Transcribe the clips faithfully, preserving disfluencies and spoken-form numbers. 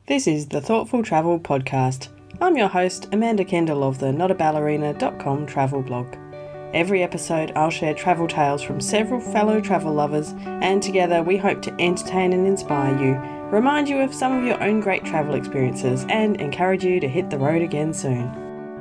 This is the Thoughtful Travel Podcast. I'm your host, Amanda Kendall of the not a ballerina dot com travel blog. Every episode I'll share travel tales from several fellow travel lovers, and together we hope to entertain and inspire you, remind you of some of your own great travel experiences, and encourage you to hit the road again soon.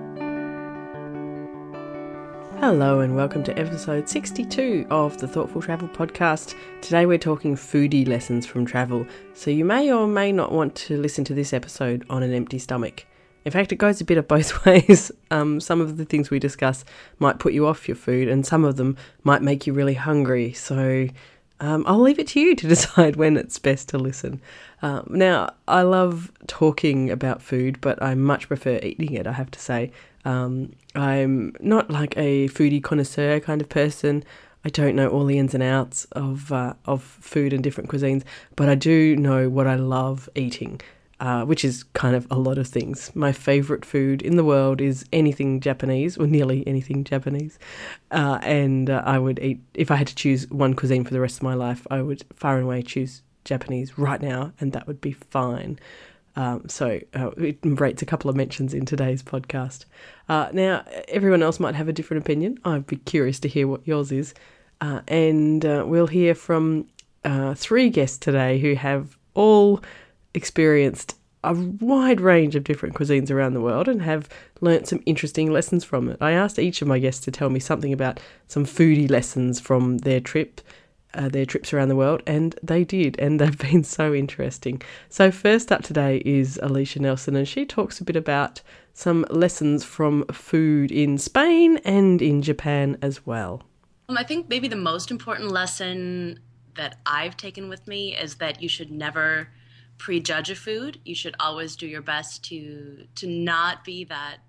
Hello and welcome to episode sixty-two of the Thoughtful Travel Podcast. Today we're talking foodie lessons from travel, so you may or may not want to listen to this episode on an empty stomach. In fact, it goes a bit of both ways. Um, some of the things we discuss might put you off your food and some of them might make you really hungry, so um, I'll leave it to you to decide when it's best to listen. Uh, now, I love talking about food, but I much prefer eating it, I have to say. Um, I'm not like a foodie connoisseur kind of person. I don't know all the ins and outs of uh, of food and different cuisines, but I do know what I love eating, uh, which is kind of a lot of things. My favourite food in the world is anything Japanese, or nearly anything Japanese, uh, and uh, I would eat, if I had to choose one cuisine for the rest of my life, I would far and away choose Japanese right now, and that would be fine. Um, so uh, it rates a couple of mentions in today's podcast. Uh, now, everyone else might have a different opinion. I'd be curious to hear what yours is. Uh, and uh, we'll hear from uh, three guests today who have all experienced a wide range of different cuisines around the world and have learnt some interesting lessons from it. I asked each of my guests to tell me something about some foodie lessons from their trip. Uh, their trips around the world, and they did, and they've been so interesting. So first up today is Alicia Nelson, and she talks a bit about some lessons from food in Spain and in Japan as well. Um, I think maybe the most important lesson that I've taken with me is that you should never prejudge a food. You should always do your best to to not be that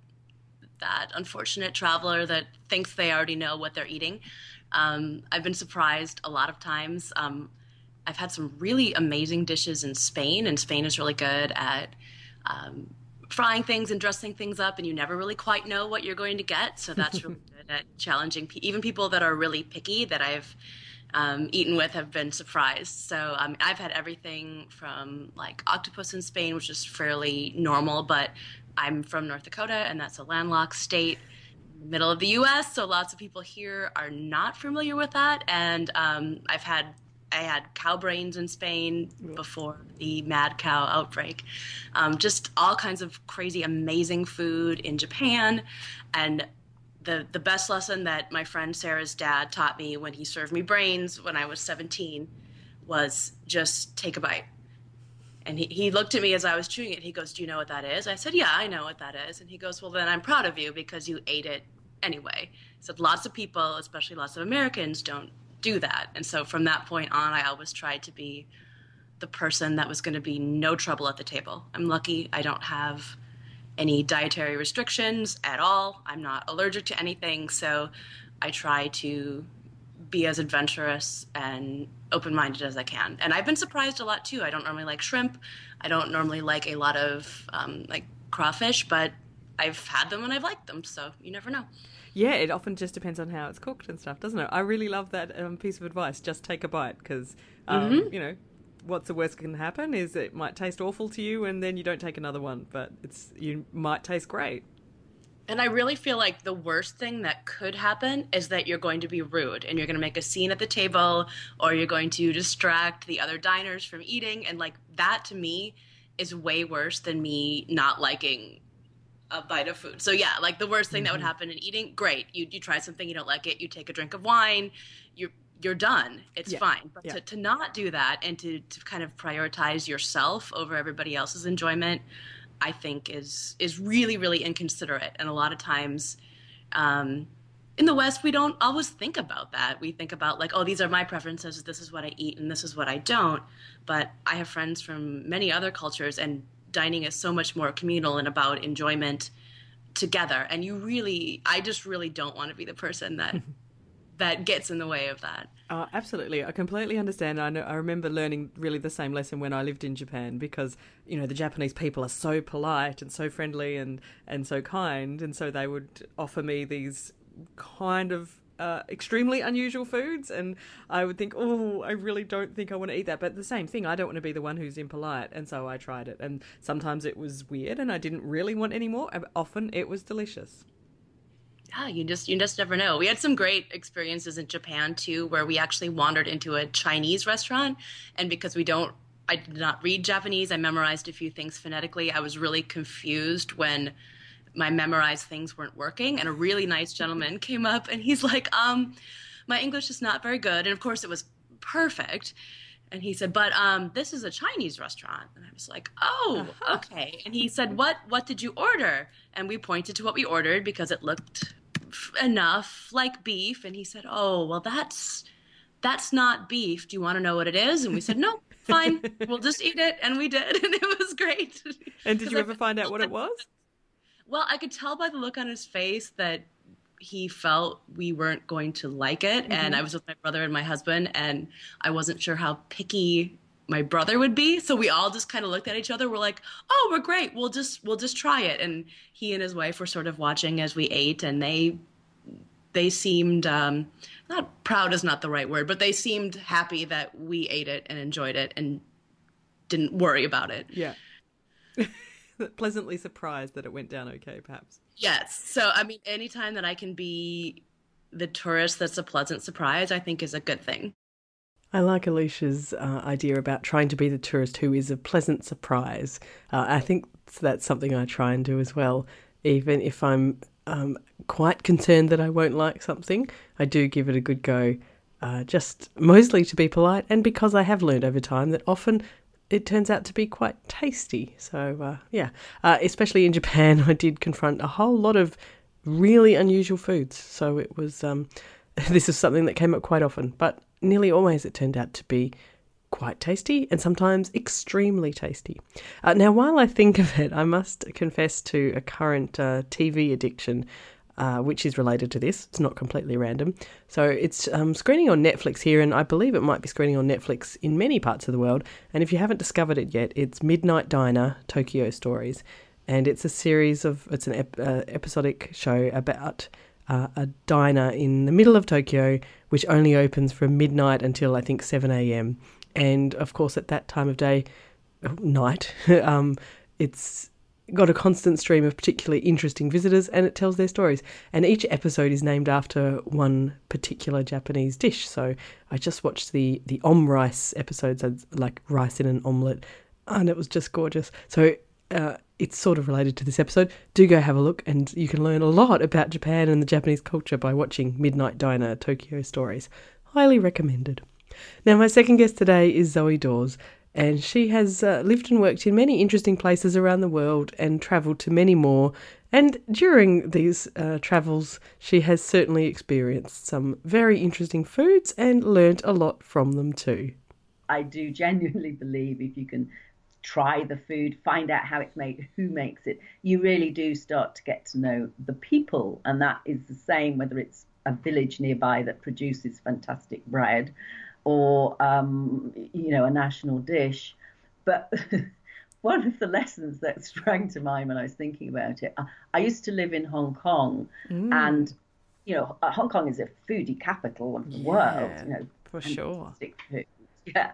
that unfortunate traveler that thinks they already know what they're eating. Um, I've been surprised a lot of times. Um, I've had some really amazing dishes in Spain, and Spain is really good at um, frying things and dressing things up, and you never really quite know what you're going to get. So that's really good at challenging. Pe- even people that are really picky that I've um, eaten with have been surprised. So um, I've had everything from like octopus in Spain, which is fairly normal, but I'm from North Dakota, and that's a landlocked state. Middle of the U S, so lots of people here are not familiar with that. And um, I've had I had cow brains in Spain before the mad cow outbreak. Um, just all kinds of crazy, amazing food in Japan. And the the best lesson that my friend Sarah's dad taught me when he served me brains when I was seventeen was just take a bite. And he, he looked at me as I was chewing it. He goes, "Do you know what that is?" I said, "Yeah, I know what that is." And he goes, "Well, then I'm proud of you because you ate it anyway." He said, lots of people, especially lots of Americans, don't do that. And so from that point on, I always tried to be the person that was going to be no trouble at the table. I'm lucky I don't have any dietary restrictions at all. I'm not allergic to anything. So I try to be as adventurous and open-minded as I can. And I've been surprised a lot too. I don't normally like shrimp. I don't normally like a lot of um, like crawfish, but I've had them and I've liked them. So you never know. Yeah, it often just depends on how it's cooked and stuff, doesn't it? I really love that um, piece of advice. Just take a bite because, um, mm-hmm. you know, what's the worst that can happen is it might taste awful to you and then you don't take another one, but it's you might taste great. And I really feel like the worst thing that could happen is that you're going to be rude and you're going to make a scene at the table or you're going to distract the other diners from eating. And like that to me is way worse than me not liking a bite of food. So yeah, like the worst thing mm-hmm. that would happen in eating, great. You you try something, you don't like it, you take a drink of wine, you're you're done. It's yeah. fine. But yeah. to, to not do that and to, to kind of prioritize yourself over everybody else's enjoyment, I think is is really, really inconsiderate. And a lot of times um, in the West, we don't always think about that. We think about like, oh, these are my preferences. This is what I eat and this is what I don't. But I have friends from many other cultures, and dining is so much more communal and about enjoyment together. And you really, I just really don't want to be the person that that gets in the way of that. Uh, absolutely. I completely understand. I know, I remember learning really the same lesson when I lived in Japan because, you know, the Japanese people are so polite and so friendly and, and so kind. And so they would offer me these kind of uh, extremely unusual foods, and I would think, oh, I really don't think I want to eat that. But the same thing, I don't want to be the one who's impolite, and so I tried it. And sometimes it was weird, and I didn't really want any more. Often it was delicious. Yeah, you just you just never know. We had some great experiences in Japan too, where we actually wandered into a Chinese restaurant, and because we don't, I did not read Japanese, I memorized a few things phonetically. I was really confused when my memorized things weren't working, and a really nice gentleman came up, and he's like, "Um, my English is not very good," and of course it was perfect. And he said, "But um, this is a Chinese restaurant." And I was like, "Oh, okay." And he said, "What what did you order?" And we pointed to what we ordered because it looked enough like beef. And he said, "Oh, well, that's that's not beef. Do you want to know what it is?" And we said, "No, fine. We'll just eat it." And we did, and it was great. And did you ever find out what it was? Well, I could tell by the look on his face that he felt we weren't going to like it. Mm-hmm. And I was with my brother and my husband, and I wasn't sure how picky my brother would be. So we all just kind of looked at each other. We're like, "Oh, we're great. We'll just, we'll just try it." And he and his wife were sort of watching as we ate, and they, they seemed, um, not proud is not the right word, but they seemed happy that we ate it and enjoyed it and didn't worry about it. Yeah. Pleasantly surprised that it went down okay, perhaps. Yes. So, I mean, anytime that I can be the tourist that's a pleasant surprise, I think is a good thing. I like Alicia's uh, idea about trying to be the tourist who is a pleasant surprise. Uh, I think that's something I try and do as well. Even if I'm um, quite concerned that I won't like something, I do give it a good go, uh, just mostly to be polite, and because I have learned over time that often it turns out to be quite tasty. So, uh, yeah, uh, especially in Japan, I did confront a whole lot of really unusual foods. So it was, um, this is something that came up quite often, but nearly always it turned out to be quite tasty and sometimes extremely tasty. Uh, now, while I think of it, I must confess to a current uh, T V addiction, Uh, which is related to this. It's not completely random. So it's um, screening on Netflix here, and I believe it might be screening on Netflix in many parts of the world. And if you haven't discovered it yet, it's Midnight Diner, Tokyo Stories. And it's a series of, it's an ep- uh, episodic show about uh, a diner in the middle of Tokyo, which only opens from midnight until I think seven a.m. And of course at that time of day, night, um, it's got a constant stream of particularly interesting visitors, and it tells their stories. And each episode is named after one particular Japanese dish. So I just watched the the om rice episodes, like rice in an omelette, and it was just gorgeous. So uh, it's sort of related to this episode. Do go have a look, and you can learn a lot about Japan and the Japanese culture by watching Midnight Diner, Tokyo Stories. Highly recommended. Now, my second guest today is Zoe Dawes. And she has uh, lived and worked in many interesting places around the world and travelled to many more. And during these uh, travels, she has certainly experienced some very interesting foods and learnt a lot from them too. I do genuinely believe if you can try the food, find out how it's made, who makes it, you really do start to get to know the people. And that is the same whether it's a village nearby that produces fantastic bread, or, um, you know, a national dish. But one of the lessons that sprang to mind when I was thinking about it, I, I used to live in Hong Kong, mm. and, you know, Hong Kong is a foodie capital of the yeah, world, you know. For sure. Food. Yeah.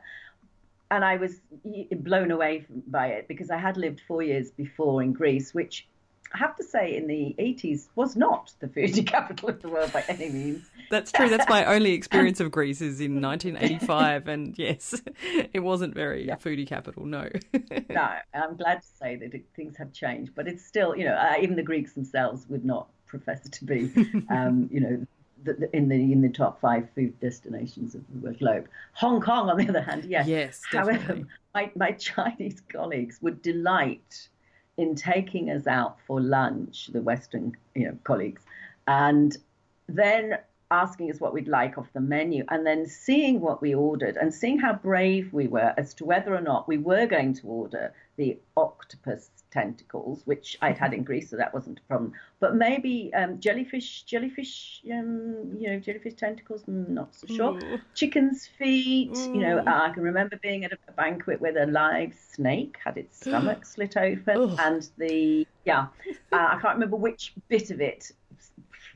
And I was blown away by it because I had lived four years before in Greece, which I have to say in the eighties was not the foodie capital of the world by any means. That's true. That's my only experience of Greece is in nineteen eighty-five. And yes, it wasn't very yeah. foodie capital, no. No, I'm glad to say that it, things have changed. But it's still, you know, uh, even the Greeks themselves would not profess to be, um, you know, the, the, in the in the top five food destinations of the globe. Hong Kong, on the other hand, yes. Yes, definitely. However, my, my Chinese colleagues would delight in taking us out for lunch, the Western, you know, colleagues, and then asking us what we'd like off the menu, and then seeing what we ordered and seeing how brave we were as to whether or not we were going to order the octopus tentacles, which I'd had in Greece, so that wasn't a problem. But maybe um, jellyfish, jellyfish, um, you know, jellyfish tentacles, not so sure. Ooh. Chicken's feet, Ooh. you know, uh, I can remember being at a banquet where a live snake had its stomach slit open, Ooh. and the, yeah, uh, I can't remember which bit of it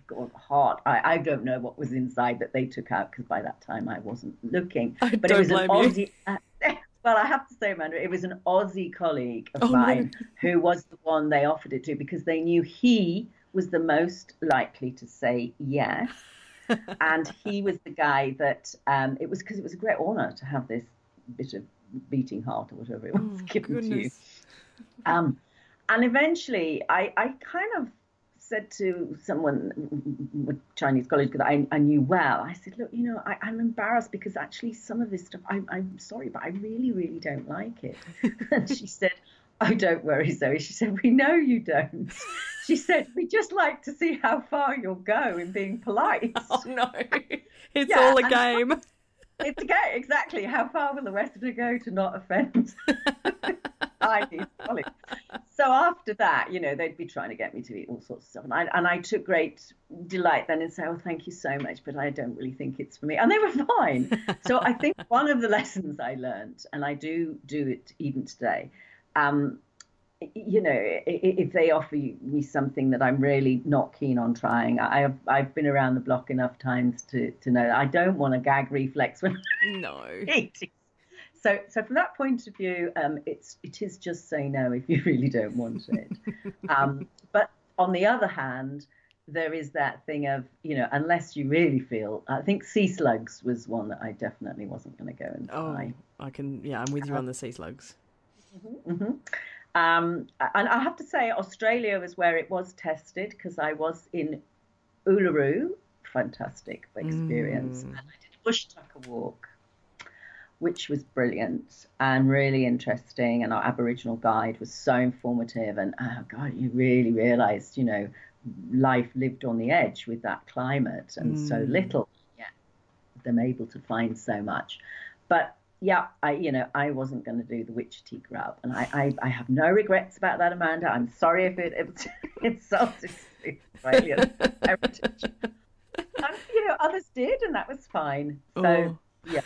gone hot. I, I don't know what was inside that they took out because by that time I wasn't looking. I but don't it was blame an you. Aussie. Uh, well, I have to say, Amanda, it was an Aussie colleague of Oh, no. mine who was the one they offered it to because they knew he was the most likely to say yes. And he was the guy that um, it was because it was a great honour to have this bit of beating heart or whatever it was Oh, given goodness. to you. Um, and eventually, I, I kind of said to someone, a Chinese colleague that I, I knew well, I said, look, you know, I, I'm embarrassed because actually some of this stuff, I, I'm sorry, but I really, really don't like it. And she said, oh, don't worry, Zoe. She said, we know you don't. She said, we just like to see how far you'll go in being polite. Oh, no. It's Yeah, all a and- game. It's okay, exactly. How far will the Westerner go to not offend Chinese colleagues? So after that, you know, they'd be trying to get me to eat all sorts of stuff. And I, and I took great delight then in saying, oh, thank you so much, but I don't really think it's for me. And they were fine. So I think one of the lessons I learned, and I do do it even today, um, you know, if they offer me something that I'm really not keen on trying, I've I've been around the block enough times to to know that I don't want a gag reflex when No. I'm eating. So so from that point of view, um, it's it is just say no if you really don't want it. um, but on the other hand, there is that thing of, you know, unless you really feel, I think sea slugs was one that I definitely wasn't going to go and Oh, try. I can, yeah, I'm with you on the sea slugs. Mm-hmm. Um, and I have to say, Australia was where it was tested because I was in Uluru, fantastic experience, Mm. and I did a bush tucker walk, which was brilliant and really interesting. And our Aboriginal guide was so informative, and oh God, you really realised, you know, life lived on the edge with that climate and Mm. so little, yeah, them able to find so much. But yeah, I, you know, I wasn't going to do the Wichita grub, and I, I, I have no regrets about that, Amanda. I'm sorry if it, it insulted the Australian heritage. And, you know, others did, and that was fine. So, Oh. yeah.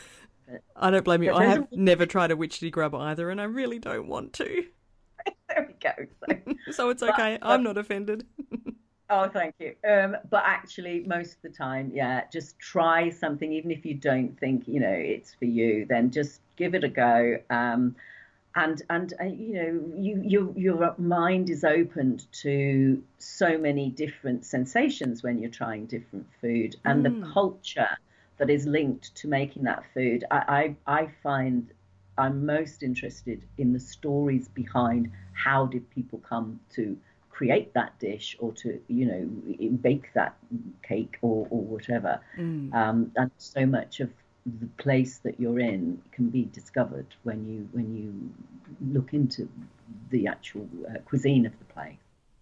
I don't blame you. But I there's have a- never tried a witchetty grub either, and I really don't want to. There we go. So, So it's But- okay. but- I'm not offended. oh, thank you. Um, but actually, most of the time, yeah, just try something, even if you don't think, you know, it's for you. Then just give it a go. Um, and and uh, you know, you you your mind is opened to so many different sensations when you're trying different food, and Mm. the culture that is linked to making that food. I I, I find I'm most interested in the stories behind how did people come to create that dish or to, you know, bake that cake or, or whatever. Mm. Um, and so much of the place that you're in can be discovered when you when you look into the actual uh, cuisine of the place.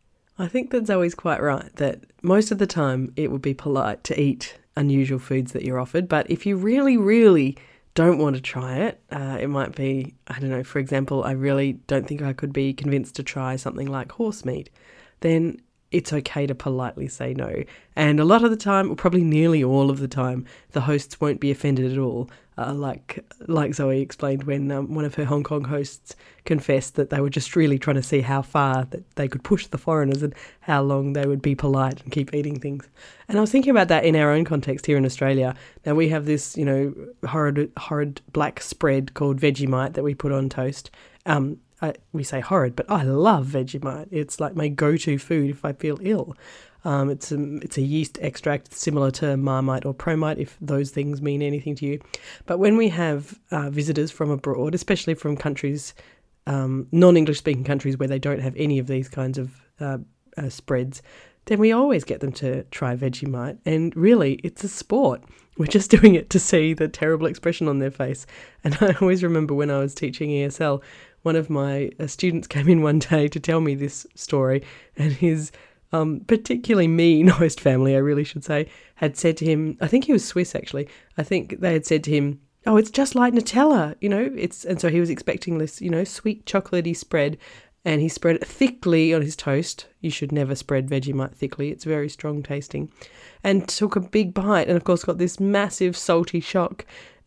I think that Zoe's quite right, that most of the time it would be polite to eat unusual foods that you're offered, but if you really, really don't want to try it, uh, it might be, I don't know, for example, I really don't think I could be convinced to try something like horse meat, then it's okay to politely say no. And a lot of the time, or probably nearly all of the time, the hosts won't be offended at all. Uh, like like Zoe explained when um, one of her Hong Kong hosts confessed that they were just really trying to see how far that they could push the foreigners and how long they would be polite and keep eating things. And I was thinking about that in our own context here in Australia. Now we have this, you know, horrid, horrid black spread called Vegemite that we put on toast. Um, I, we say horrid, but I love Vegemite. It's like my go-to food if I feel ill. Um, it's a, it's a yeast extract similar to Marmite or Promite, if those things mean anything to you. But when we have uh, visitors from abroad, especially from countries, um, non-English speaking countries where they don't have any of these kinds of uh, uh, spreads, then we always get them to try Vegemite. And really, it's a sport. We're just doing it to see the terrible expression on their face. And I always remember when I was teaching E S L, one of my uh, students came in one day to tell me this story, and his um, particularly mean host family, I really should say, had said to him, I think he was Swiss actually, I think they had said to him, oh, it's just like Nutella, you know, it's, and so he was expecting this, you know, sweet chocolatey spread, and he spread it thickly on his toast. You should never spread Vegemite thickly, it's very strong tasting, and took a big bite, and of course got this massive salty shock.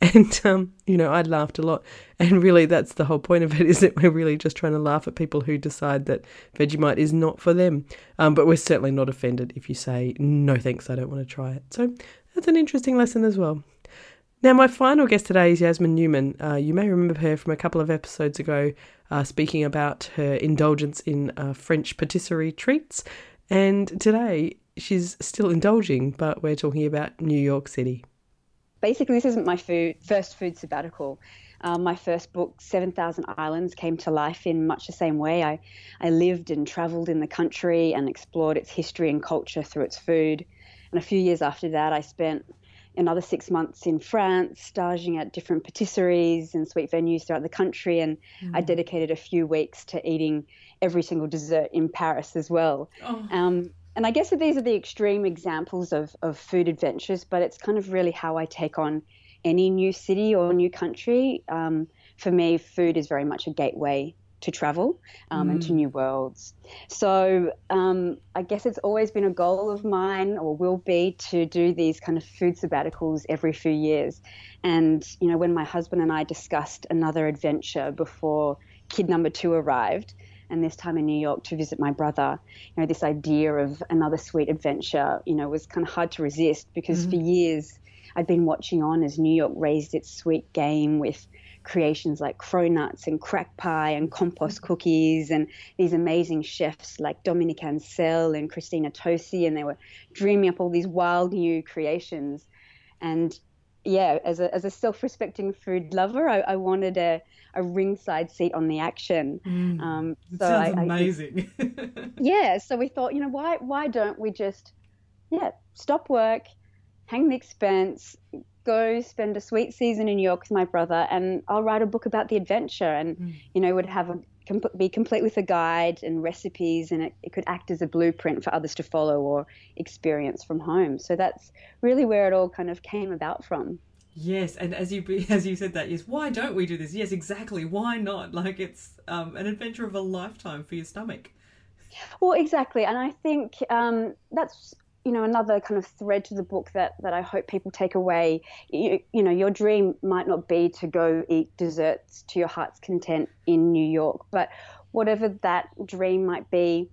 And, um, you know, I laughed a lot. And really that's the whole point of it, is that we're really just trying to laugh at people who decide that Vegemite is not for them. Um, but we're certainly not offended if you say, no thanks, I don't want to try it. So that's an interesting lesson as well. Now, my final guest today is Yasmin Newman. Uh, you may remember her from a couple of episodes ago, uh, speaking about her indulgence in uh, French patisserie treats. And today she's still indulging, but we're talking about New York City. Basically, this isn't my food, first food sabbatical. Um, my first book, seven thousand Islands, came to life in much the same way. I, I lived and travelled in the country and explored its history and culture through its food. And a few years after that, I spent another six months in France, staging at different patisseries and sweet venues throughout the country. And mm. I dedicated a few weeks to eating every single dessert in Paris as well. Oh. Um, and I guess that these are the extreme examples of, of food adventures, but it's kind of really how I take on any new city or new country. Um, for me, food is very much a gateway to travel um, mm. and to new worlds. So um, I guess it's always been a goal of mine, or will be, to do these kind of food sabbaticals every few years. And, you know, when my husband and I discussed another adventure before kid number two arrived, and this time in New York to visit my brother, you know, this idea of another sweet adventure, you know, was kind of hard to resist, because mm. for years I'd been watching on as New York raised its sweet game with creations like cronuts and crack pie and compost cookies, and these amazing chefs like Dominique Ansel and Christina Tosi, and they were dreaming up all these wild new creations. And yeah, as a as a self-respecting food lover, I, I wanted a, a ringside seat on the action. Mm, um, so sounds I, amazing. I, yeah, so we thought, you know, why why don't we just yeah stop work, hang the expense, go spend a sweet season in New York with my brother, and I'll write a book about the adventure, and mm. you know, would have a be complete with a guide and recipes, and it, it could act as a blueprint for others to follow or experience from home. So that's really where it all kind of came about from. Yes, and as you as you said that, yes, why don't we do this? Yes, exactly. Why not? Like, it's um, an adventure of a lifetime for your stomach. Well, exactly, and I think um, that's, you know, another kind of thread to the book that, that I hope people take away. You, you know, your dream might not be to go eat desserts to your heart's content in New York, but whatever that dream might be,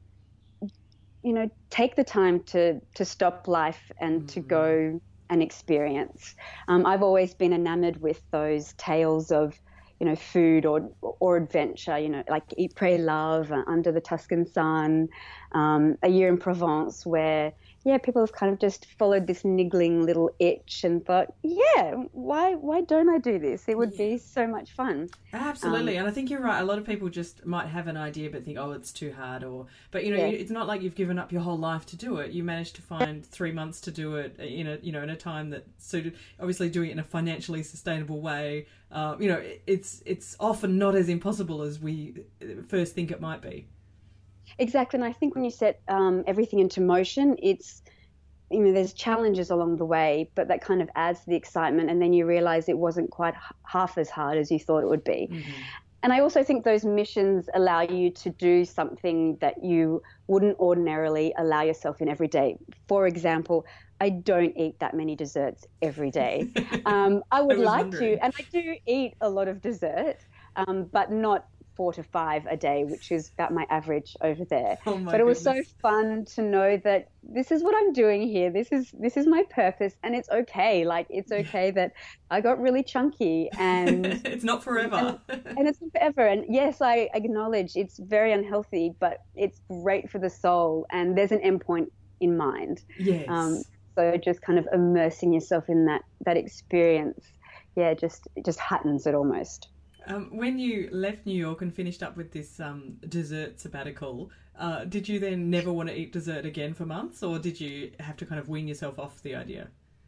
you know, take the time to, to stop life and mm. to go and experience. Um, I've always been enamored with those tales of, you know, food or or adventure, you know, like Eat, Pray, Love, uh, Under the Tuscan Sun, um, A Year in Provence, where, yeah, people have kind of just followed this niggling little itch and thought, yeah, why why don't I do this? It would yeah. be so much fun. Absolutely. Um, and I think you're right. A lot of people just might have an idea but think, oh, it's too hard. Or, but, you know, yeah. it's not like you've given up your whole life to do it. You managed to find three months to do it in a, you know, in a time that suited, obviously doing it in a financially sustainable way. Uh, you know, it's it's often not as impossible as we first think it might be. Exactly, and I think when you set um, everything into motion, it's, you know, there's challenges along the way, but that kind of adds to the excitement, and then you realise it wasn't quite h- half as hard as you thought it would be. Mm-hmm. And I also think those missions allow you to do something that you wouldn't ordinarily allow yourself in every day. For example, I don't eat that many desserts every day. Um, I would I like wondering. to, and I do eat a lot of dessert, um, but not four to five a day, which is about my average over there. Oh my but it was goodness. so fun to know that this is what I'm doing here. This is this is my purpose, and it's okay. Like, it's okay that I got really chunky, and it's not forever. And, and it's not forever. And yes, I acknowledge it's very unhealthy, but it's great for the soul, and there's an endpoint in mind. Yes. Um, so just kind of immersing yourself in that that experience, yeah, just it just heightens it almost. Um, when you left New York and finished up with this um, dessert sabbatical, uh, did you then never want to eat dessert again for months, or did you have to kind of wean yourself off the idea?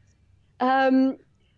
Um,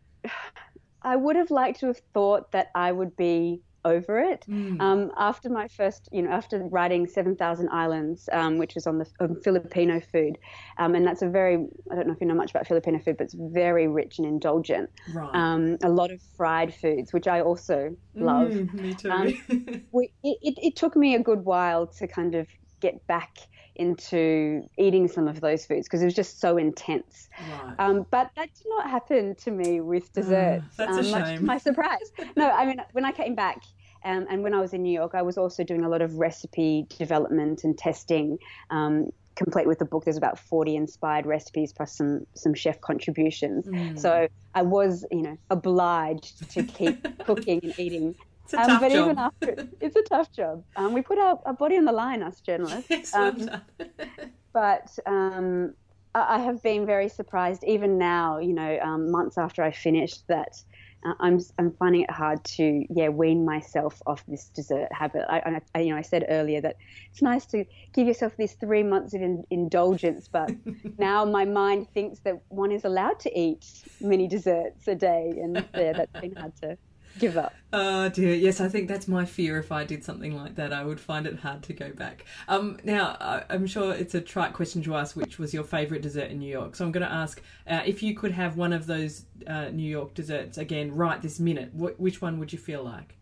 I would have liked to have thought that I would be over it. Mm. Um, after my first, you know, after writing seven thousand Islands, um, which was on the um, Filipino food, um, and that's a very, I don't know if you know much about Filipino food, but it's very rich and indulgent. Right. Um, a lot of fried foods, which I also love. Mm, me too. um, we, it, it, it took me a good while to kind of get back into eating some of those foods because it was just so intense. Right. Um, but that did not happen to me with desserts. Uh, that's um, a much shame. to my surprise. No, I mean, when I came back um, and when I was in New York, I was also doing a lot of recipe development and testing. Um, complete with the book, there's about forty inspired recipes plus some some chef contributions. Mm. So I was, you know, obliged to keep cooking and eating. It's a tough um, but job. even after, it's a tough job. Um, we put our, our body on the line, us journalists. Yes, um, but um, I, I have been very surprised, even now, you know, um, months after I finished, that uh, I'm I'm finding it hard to yeah wean myself off this dessert habit. I, I you know I said earlier that it's nice to give yourself these three months of in, indulgence, but now my mind thinks that one is allowed to eat mini desserts a day, and yeah, that's been hard to give up. Oh dear, yes, I think that's my fear. If I did something like that, I would find it hard to go back. Um, now, I- I'm sure it's a trite question to ask, which was your favourite dessert in New York. So I'm going to ask, uh, if you could have one of those uh, New York desserts again right this minute, wh- which one would you feel like?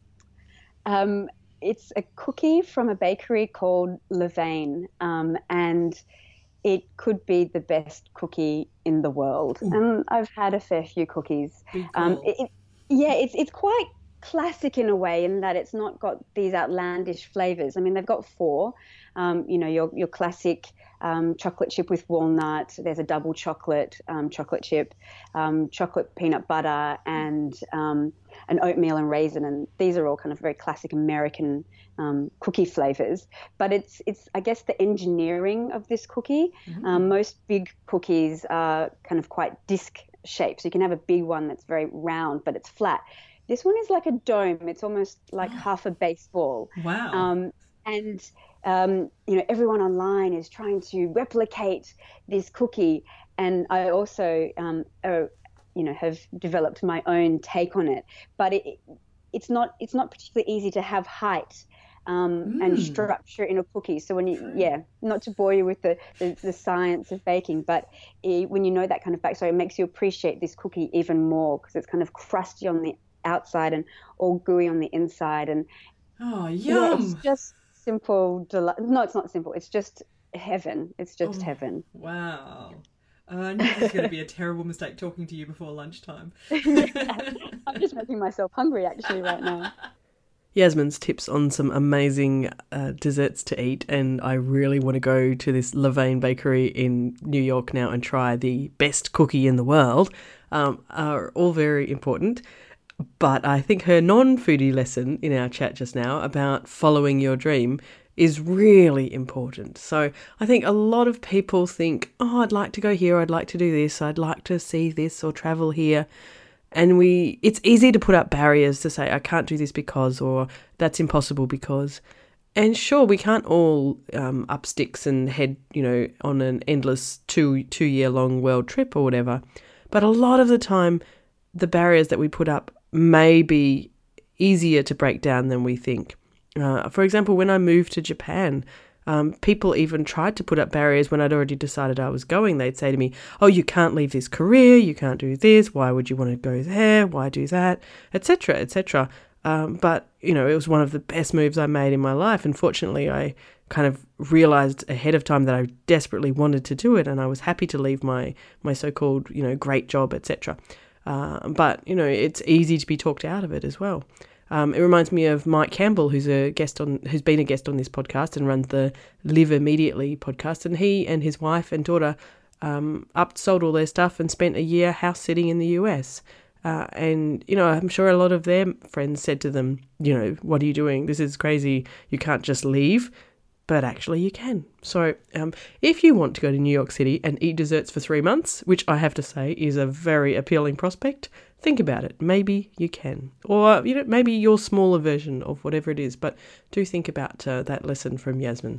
Um, it's a cookie from a bakery called Levain, um, and it could be the best cookie in the world. Ooh. And I've had a fair few cookies. Cool. Um, it, it, Yeah, it's it's quite classic in a way in that it's not got these outlandish flavors. I mean, they've got four. Um, you know, your your classic um, chocolate chip with walnut. There's a double chocolate um, chocolate chip, um, chocolate peanut butter, and um, an oatmeal and raisin. And these are all kind of very classic American um, cookie flavors. But it's it's I guess the engineering of this cookie. Mm-hmm. Um, most big cookies are kind of quite disc shape. So you can have a big one that's very round, but it's flat. This one is like a dome. It's almost like oh. half a baseball. Wow. Um, and, um, you know, everyone online is trying to replicate this cookie. And I also, um, uh, you know, have developed my own take on it. But it, it's not it's not particularly easy to have height Um, mm. and structure in a cookie. So when you, yeah, not to bore you with the, the, the science of baking, but it, when you know that kind of backstory, it makes you appreciate this cookie even more because it's kind of crusty on the outside and all gooey on the inside. And oh, yum! Yeah, it's just simple delight. No, it's not simple. It's just heaven. It's just oh, heaven. Wow. Uh, I knew this was going to be a terrible mistake talking to you before lunchtime. Yeah, I'm just making myself hungry actually right now. Yasmin's tips on some amazing uh, desserts to eat, and I really want to go to this Levain bakery in New York now and try the best cookie in the world, um, are all very important. But I think her non-foodie lesson in our chat just now about following your dream is really important. So I think a lot of people think, oh, I'd like to go here, I'd like to do this, I'd like to see this or travel here. And we, it's easy to put up barriers to say, I can't do this because, or that's impossible because. And sure, we can't all um, up sticks and head, you know, on an endless two, two year long world trip or whatever. But a lot of the time, the barriers that we put up may be easier to break down than we think. Uh, for example, when I moved to Japan, Um, people even tried to put up barriers when I'd already decided I was going. They'd say to me, oh, you can't leave this career, you can't do this, why would you want to go there, why do that, et cetera, et cetera. Um, but, you know, it was one of the best moves I made in my life. And fortunately, I kind of realized ahead of time that I desperately wanted to do it, and I was happy to leave my, my so-called, you know, great job, et cetera. Uh, but, you know, it's easy to be talked out of it as well. Um, it reminds me of Mike Campbell, who's a guest on, who's been a guest on this podcast and runs the Live Immediately podcast. And he and his wife and daughter um, up sold all their stuff and spent a year house sitting in the U S. Uh, and you know, I'm sure a lot of their friends said to them, you know, what are you doing? This is crazy. You can't just leave. But actually you can. So um, if you want to go to New York City and eat desserts for three months, which I have to say is a very appealing prospect, think about it. Maybe you can. Or, you know, maybe your smaller version of whatever it is. But do think about uh, that lesson from Yasmin.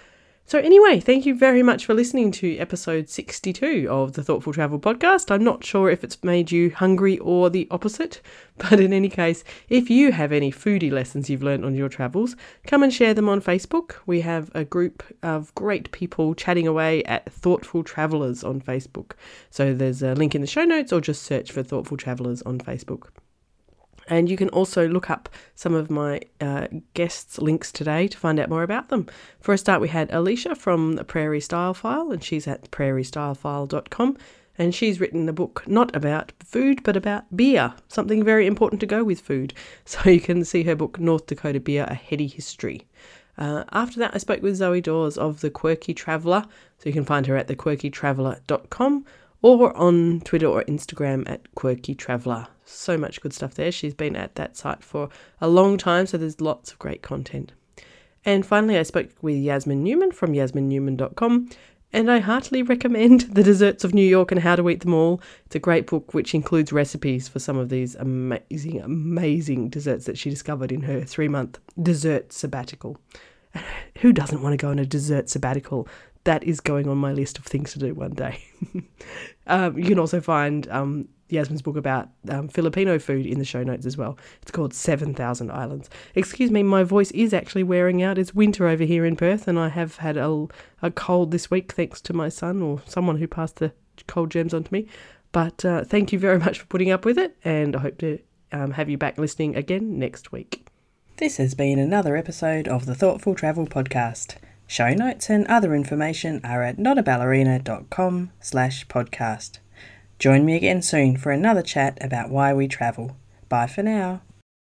So anyway, thank you very much for listening to episode sixty-two of the Thoughtful Travel podcast. I'm not sure if it's made you hungry or the opposite, but in any case, if you have any foodie lessons you've learned on your travels, come and share them on Facebook. We have a group of great people chatting away at Thoughtful Travellers on Facebook. So there's a link in the show notes, or just search for Thoughtful Travellers on Facebook. And you can also look up some of my uh, guests' links today to find out more about them. For a start, we had Alicia from the Prairie Style File, and she's at prairie style file dot com. And she's written a book not about food, but about beer, something very important to go with food. So you can see her book, North Dakota Beer, A Heady History. Uh, after that, I spoke with Zoe Dawes of The Quirky Traveller. So you can find her at the quirky traveller dot com or on Twitter or Instagram at Quirky Traveller. So much good stuff there. She's been at that site for a long time, so there's lots of great content. And finally, I spoke with Yasmin Newman from yasmin newman dot com, and I heartily recommend The Desserts of New York and How to Eat Them All. It's a great book which includes recipes for some of these amazing, amazing desserts that she discovered in her three-month dessert sabbatical. Who doesn't want to go on a dessert sabbatical? That is going on my list of things to do one day. um, you can also find um, Yasmin's book about um, Filipino food in the show notes as well. It's called seven thousand Islands. Excuse me, my voice is actually wearing out. It's winter over here in Perth, and I have had a, a cold this week thanks to my son or someone who passed the cold germs on to me. But uh, thank you very much for putting up with it, and I hope to um, have you back listening again next week. This has been another episode of the Thoughtful Travel Podcast. Show notes and other information are at notaballerina dot com slash podcast. Join me again soon for another chat about why we travel. Bye for now.